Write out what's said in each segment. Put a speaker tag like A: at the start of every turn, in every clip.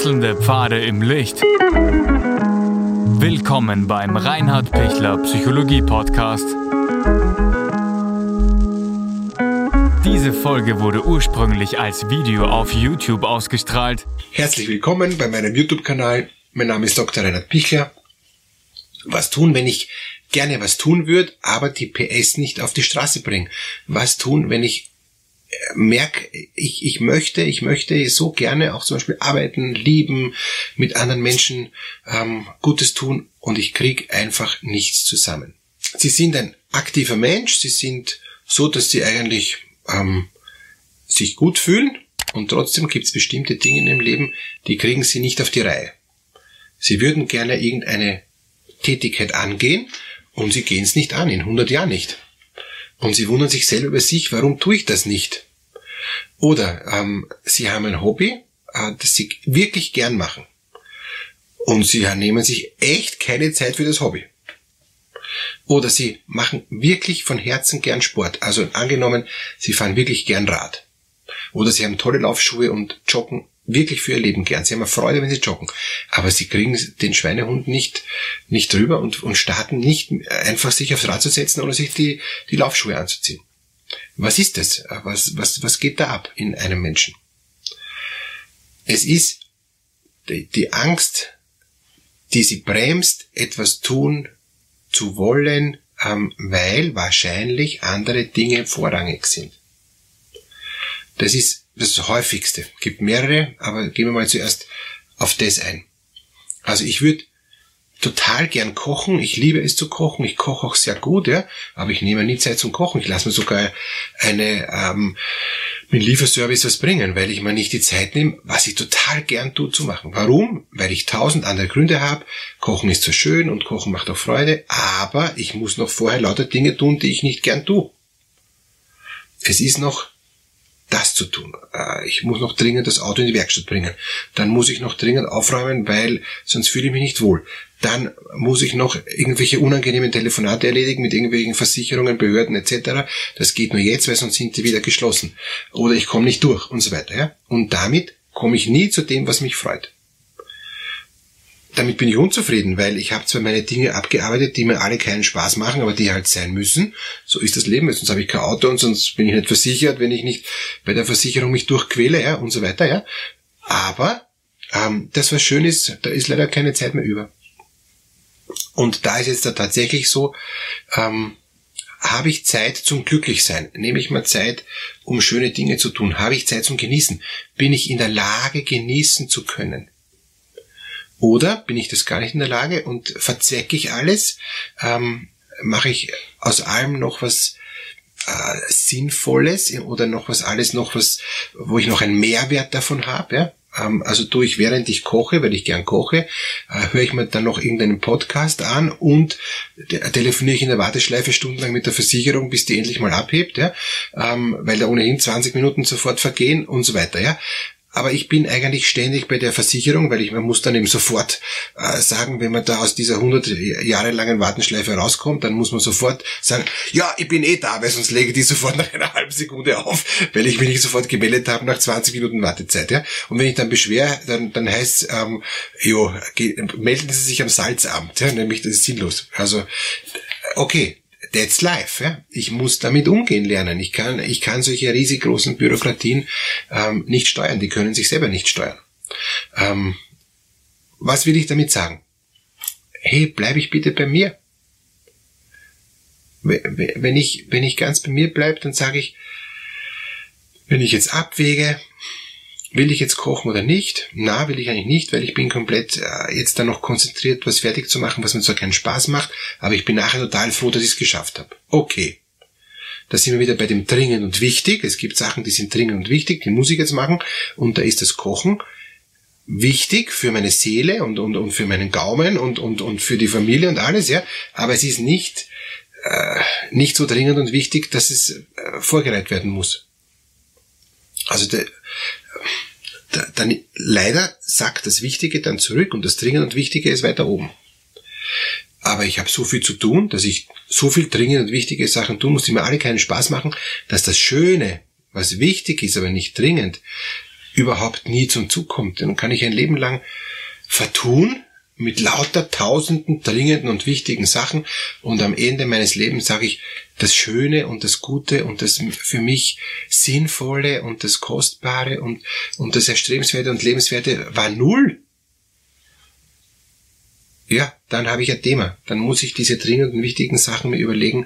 A: Wechselnde Pfade im Licht. Willkommen beim Reinhard Pichler Psychologie Podcast. Diese Folge wurde ursprünglich als Video auf YouTube ausgestrahlt.
B: Herzlich willkommen bei meinem YouTube-Kanal. Mein Name ist Dr. Reinhard Pichler. Was tun, wenn ich gerne was tun würde, aber die PS nicht auf die Straße bringe? Was tun, wenn ich merke, ich möchte so gerne auch zum Beispiel arbeiten, lieben, mit anderen Menschen Gutes tun und ich kriege einfach nichts zusammen. Sie sind ein aktiver Mensch, Sie sind so, dass Sie eigentlich sich gut fühlen und trotzdem gibt es bestimmte Dinge im Leben, die kriegen Sie nicht auf die Reihe. Sie würden gerne irgendeine Tätigkeit angehen und Sie gehen es nicht an, in 100 Jahren nicht. Und Sie wundern sich selber über sich, warum tue ich das nicht? Oder Sie haben ein Hobby, das Sie wirklich gern machen. Und Sie nehmen sich echt keine Zeit für das Hobby. Oder Sie machen wirklich von Herzen gern Sport. Also angenommen, Sie fahren wirklich gern Rad. Oder Sie haben tolle Laufschuhe und joggen wirklich für Ihr Leben gern. Sie haben eine Freude, wenn Sie joggen. Aber Sie kriegen den Schweinehund nicht drüber und starten nicht einfach sich aufs Rad zu setzen oder sich die Laufschuhe anzuziehen. Was ist das? Was geht da ab in einem Menschen? Es ist die Angst, die Sie bremst, etwas tun zu wollen, weil wahrscheinlich andere Dinge vorrangig sind. Das ist das Häufigste. Es gibt mehrere, aber gehen wir mal zuerst auf das ein. Also ich würde total gern kochen, ich liebe es zu kochen, ich koche auch sehr gut, ja, aber ich nehme nie Zeit zum Kochen. Ich lasse mir sogar mit Lieferservice was bringen, weil ich mir nicht die Zeit nehme, was ich total gern tue, zu machen. Warum? Weil ich 1000 andere Gründe habe. Kochen ist so schön und Kochen macht auch Freude, aber ich muss noch vorher lauter Dinge tun, die ich nicht gern tue. Es ist noch das zu tun. Ich muss noch dringend das Auto in die Werkstatt bringen. Dann muss ich noch dringend aufräumen, weil sonst fühle ich mich nicht wohl. Dann muss ich noch irgendwelche unangenehmen Telefonate erledigen mit irgendwelchen Versicherungen, Behörden etc. Das geht nur jetzt, weil sonst sind die wieder geschlossen. Oder ich komme nicht durch und so weiter. Ja? Und damit komme ich nie zu dem, was mich freut. Damit bin ich unzufrieden, weil ich habe zwar meine Dinge abgearbeitet, die mir alle keinen Spaß machen, aber die halt sein müssen. So ist das Leben, sonst habe ich kein Auto und sonst bin ich nicht versichert, wenn ich nicht bei der Versicherung mich durchquäle, ja, und so weiter, ja. Aber das, was schön ist, da ist leider keine Zeit mehr über. Und da ist jetzt da tatsächlich so, habe ich Zeit zum Glücklichsein? Nehme ich mir Zeit, um schöne Dinge zu tun? Habe ich Zeit zum Genießen? Bin ich in der Lage, genießen zu können? Oder bin ich das gar nicht in der Lage und verzwecke ich alles? Mache ich aus allem noch was Sinnvolles oder noch was, wo ich noch einen Mehrwert davon habe? Ja? Also tue ich, während ich koche, weil ich gern koche, höre ich mir dann noch irgendeinen Podcast an und telefoniere ich in der Warteschleife stundenlang mit der Versicherung, bis die endlich mal abhebt, ja? Weil da ohnehin 20 Minuten sofort vergehen und so weiter. Ja? Aber ich bin eigentlich ständig bei der Versicherung, weil man muss dann eben sofort sagen, wenn man da aus dieser 100 Jahre langen Warteschleife rauskommt, dann muss man sofort sagen, ja, ich bin da, weil sonst lege ich die sofort nach einer halben Sekunde auf, weil ich mich nicht sofort gemeldet habe nach 20 Minuten Wartezeit. Ja? Und wenn ich dann beschwere, dann heißt es, melden Sie sich am Salzamt, ja? Nämlich das ist sinnlos. Also, okay. That's life, ja. Ich muss damit umgehen lernen. Ich kann solche riesig großen Bürokratien nicht steuern. Die können sich selber nicht steuern. Was will ich damit sagen? Hey, bleib ich bitte bei mir. Wenn ich ganz bei mir bleibe, dann sage ich, wenn ich jetzt abwäge, will ich jetzt kochen oder nicht? Na, will ich eigentlich nicht, weil ich bin komplett jetzt dann noch konzentriert, was fertig zu machen, was mir zwar keinen Spaß macht, aber ich bin nachher total froh, dass ich es geschafft habe. Okay. Da sind wir wieder bei dem dringend und wichtig. Es gibt Sachen, die sind dringend und wichtig, die muss ich jetzt machen. Und da ist das Kochen wichtig für meine Seele und für meinen Gaumen und für die Familie und alles, ja. Aber es ist nicht so dringend und wichtig, dass es vorgereiht werden muss. Also dann leider sackt das Wichtige dann zurück und das Dringende und Wichtige ist weiter oben. Aber ich habe so viel zu tun, dass ich so viel dringende und wichtige Sachen tun muss, die mir alle keinen Spaß machen, dass das Schöne, was wichtig ist, aber nicht dringend, überhaupt nie zum Zug kommt. Dann kann ich ein Leben lang vertun mit lauter tausenden dringenden und wichtigen Sachen und am Ende meines Lebens sage ich, das Schöne und das Gute und das für mich Sinnvolle und das Kostbare und das Erstrebenswerte und Lebenswerte war null. Ja, dann habe ich ein Thema. Dann muss ich diese dringenden, wichtigen Sachen mir überlegen,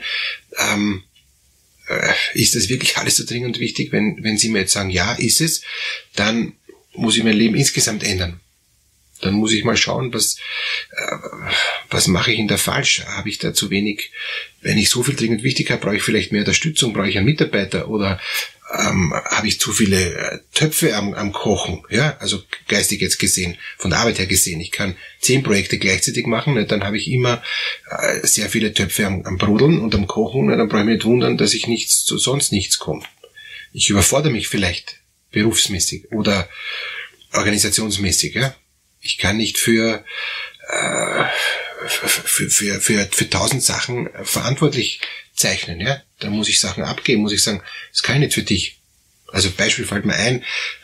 B: ist das wirklich alles so dringend und wichtig? Wenn Sie mir jetzt sagen, ja, ist es, dann muss ich mein Leben insgesamt ändern. Dann muss ich mal schauen, was mache ich denn da falsch? Habe ich da zu wenig? Wenn ich so viel dringend wichtig habe, brauche ich vielleicht mehr Unterstützung, brauche ich einen Mitarbeiter oder habe ich zu viele Töpfe am Kochen? Ja, also geistig jetzt gesehen, von der Arbeit her gesehen. Ich kann 10 Projekte gleichzeitig machen, ne? Dann habe ich immer sehr viele Töpfe am Brodeln und am Kochen. Ne? Dann brauche ich mich nicht wundern, dass ich sonst nichts komme. Ich überfordere mich vielleicht berufsmäßig oder organisationsmäßig, ja. Ich kann nicht für 1000 Sachen verantwortlich zeichnen, ja. Da muss ich Sachen abgeben, muss ich sagen, das kann ich nicht für dich. Also Beispiel fällt mir ein,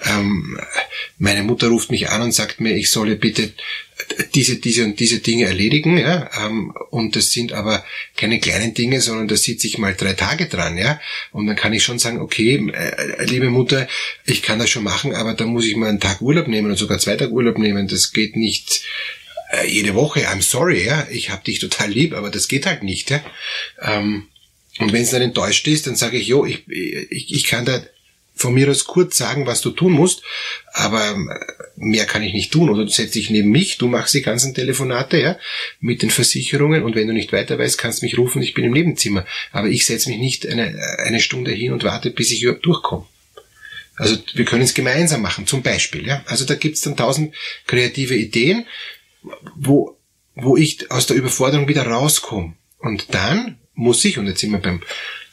B: meine Mutter ruft mich an und sagt mir, ich solle bitte diese und diese Dinge erledigen, ja, und das sind aber keine kleinen Dinge, sondern da sitze ich mal 3 Tage dran, ja, und dann kann ich schon sagen, okay, liebe Mutter, ich kann das schon machen, aber da muss ich mal einen Tag Urlaub nehmen und sogar 2 Tage Urlaub nehmen, das geht nicht jede Woche, I'm sorry, ja, ich hab dich total lieb, aber das geht halt nicht, ja, und wenn es dann enttäuscht ist, dann sage ich, jo, ich kann da von mir aus kurz sagen, was du tun musst, aber mehr kann ich nicht tun. Oder du setzt dich neben mich, du machst die ganzen Telefonate, ja, mit den Versicherungen und wenn du nicht weiter weißt, kannst du mich rufen, ich bin im Nebenzimmer. Aber ich setze mich nicht eine Stunde hin und warte, bis ich überhaupt durchkomme. Also wir können es gemeinsam machen, zum Beispiel, ja. Also da gibt's dann 1000 kreative Ideen, wo ich aus der Überforderung wieder rauskomme. Und dann muss ich, und jetzt sind wir beim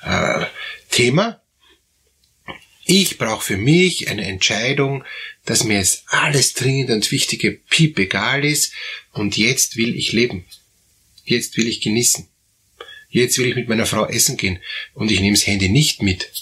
B: Thema, ich brauche für mich eine Entscheidung, dass mir jetzt alles dringend und wichtige piep egal ist und jetzt will ich leben. Jetzt will ich genießen. Jetzt will ich mit meiner Frau essen gehen und ich nehme das Handy nicht mit.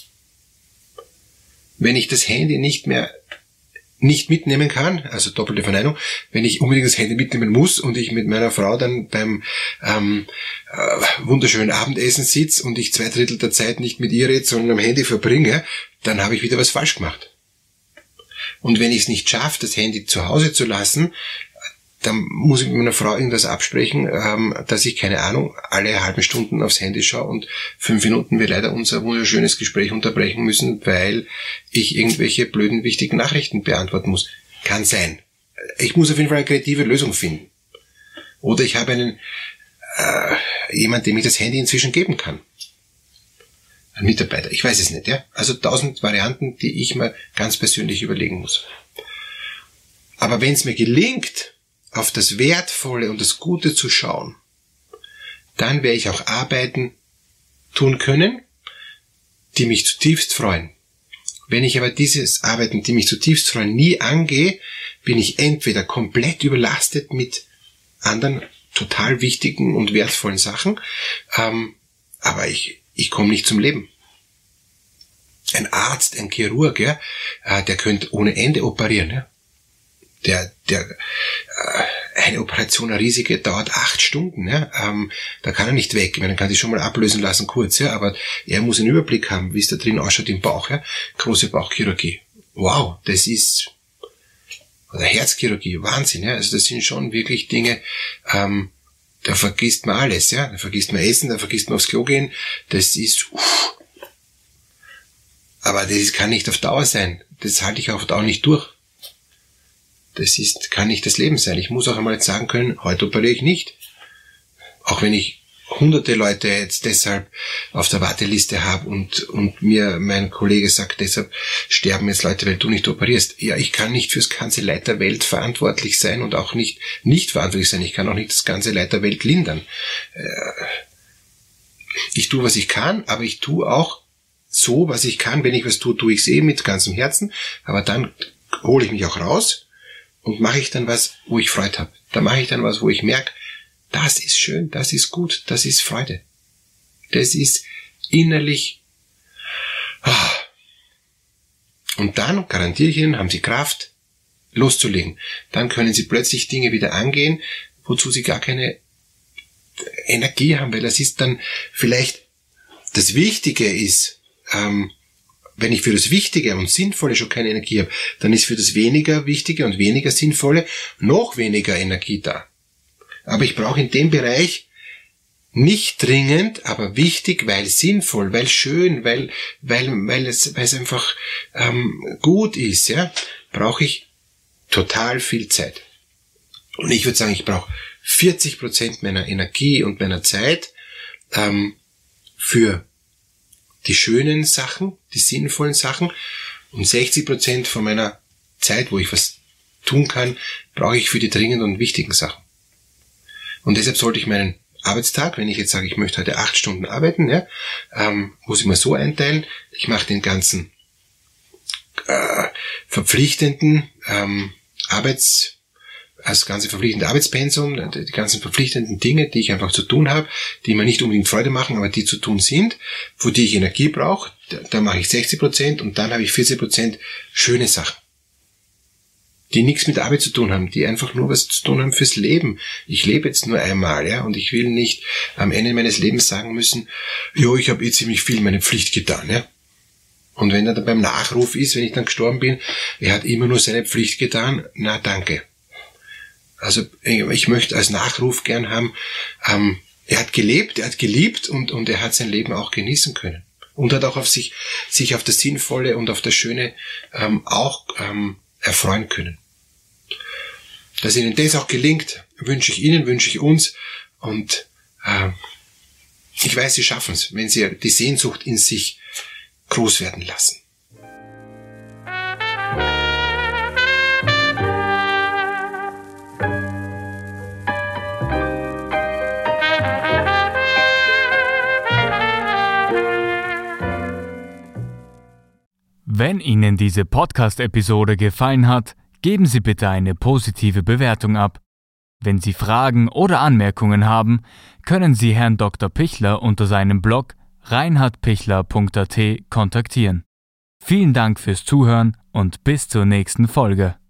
B: Wenn ich das Handy nicht mitnehmen kann, also doppelte Verneinung, wenn ich unbedingt das Handy mitnehmen muss und ich mit meiner Frau dann beim wunderschönen Abendessen sitze und ich 2/3 der Zeit nicht mit ihr rede, sondern am Handy verbringe, dann habe ich wieder was falsch gemacht. Und wenn ich es nicht schaffe, das Handy zu Hause zu lassen, dann muss ich mit meiner Frau irgendwas absprechen, dass ich, keine Ahnung, alle halben Stunden aufs Handy schaue und 5 Minuten wir leider unser wunderschönes Gespräch unterbrechen müssen, weil ich irgendwelche blöden, wichtigen Nachrichten beantworten muss. Kann sein. Ich muss auf jeden Fall eine kreative Lösung finden. Oder ich habe jemand, dem ich das Handy inzwischen geben kann. Ein Mitarbeiter. Ich weiß es nicht, ja. Also 1000 Varianten, die ich mir ganz persönlich überlegen muss. Aber wenn es mir gelingt, auf das Wertvolle und das Gute zu schauen, dann werde ich auch Arbeiten tun können, die mich zutiefst freuen. Wenn ich aber dieses Arbeiten, die mich zutiefst freuen, nie angehe, bin ich entweder komplett überlastet mit anderen total wichtigen und wertvollen Sachen, aber ich komme nicht zum Leben. Ein Arzt, ein Chirurg, ja, der könnte ohne Ende operieren, ja. Eine Operation, eine riesige, dauert 8 Stunden, ja. Da kann er nicht weg. Ich meine, dann kann sich schon mal ablösen lassen, kurz, ja, aber er muss einen Überblick haben, wie es da drin ausschaut im Bauch, ja. Große Bauchchirurgie. Wow, das ist, oder Herzchirurgie, Wahnsinn, ja. Also das sind schon wirklich Dinge, da vergisst man alles, ja. Da vergisst man Essen, da vergisst man aufs Klo gehen. Das ist, aber das kann nicht auf Dauer sein. Das halte ich auf Dauer nicht durch. Kann nicht das Leben sein. Ich muss auch einmal jetzt sagen können, heute operiere ich nicht. Auch wenn ich hunderte Leute jetzt deshalb auf der Warteliste habe und mir mein Kollege sagt, deshalb sterben jetzt Leute, weil du nicht operierst. Ja, ich kann nicht fürs ganze Leid der Welt verantwortlich sein und auch nicht verantwortlich sein. Ich kann auch nicht das ganze Leid der Welt lindern. Ich tue, was ich kann, aber ich tue auch so, was ich kann. Wenn ich was tue, tue ich es mit ganzem Herzen. Aber dann hole ich mich auch raus und mache ich dann was, wo ich Freude habe. Da mache ich dann was, wo ich merke, das ist schön, das ist gut, das ist Freude. Das ist innerlich. Und dann, garantiere ich Ihnen, haben Sie Kraft, loszulegen. Dann können Sie plötzlich Dinge wieder angehen, wozu Sie gar keine Energie haben, weil das ist dann vielleicht das Wichtige ist, wenn ich für das Wichtige und Sinnvolle schon keine Energie habe, dann ist für das weniger Wichtige und weniger Sinnvolle noch weniger Energie da. Aber ich brauche in dem Bereich nicht dringend, aber wichtig, weil sinnvoll, weil schön, weil es einfach gut ist, ja, brauche ich total viel Zeit. Und ich würde sagen, ich brauche 40% meiner Energie und meiner Zeit für die schönen Sachen, die sinnvollen Sachen, und 60% von meiner Zeit, wo ich was tun kann, brauche ich für die dringenden und wichtigen Sachen. Und deshalb sollte ich meinen Arbeitstag, wenn ich jetzt sage, ich möchte heute 8 Stunden arbeiten, ja, muss ich mir so einteilen, ich mache den ganzen verpflichtenden das ganze verpflichtende Arbeitspensum, die ganzen verpflichtenden Dinge, die ich einfach zu tun habe, die mir nicht unbedingt Freude machen, aber die zu tun sind, für die ich Energie brauche, da mache ich 60% und dann habe ich 40% schöne Sachen, die nichts mit Arbeit zu tun haben, die einfach nur was zu tun haben fürs Leben. Ich lebe jetzt nur einmal, ja, und ich will nicht am Ende meines Lebens sagen müssen, jo, ich habe ziemlich viel meine Pflicht getan, ja. Und wenn er dann beim Nachruf ist, wenn ich dann gestorben bin, er hat immer nur seine Pflicht getan, na danke. Also ich möchte als Nachruf gern haben, er hat gelebt, er hat geliebt und er hat sein Leben auch genießen können. Und hat auch sich auf das Sinnvolle und auf das Schöne auch erfreuen können. Dass Ihnen das auch gelingt, wünsche ich Ihnen, wünsche ich uns. Und ich weiß, Sie schaffen es, wenn Sie die Sehnsucht in sich groß werden lassen.
A: Wenn Ihnen diese Podcast-Episode gefallen hat, geben Sie bitte eine positive Bewertung ab. Wenn Sie Fragen oder Anmerkungen haben, können Sie Herrn Dr. Pichler unter seinem Blog reinhardpichler.at kontaktieren. Vielen Dank fürs Zuhören und bis zur nächsten Folge.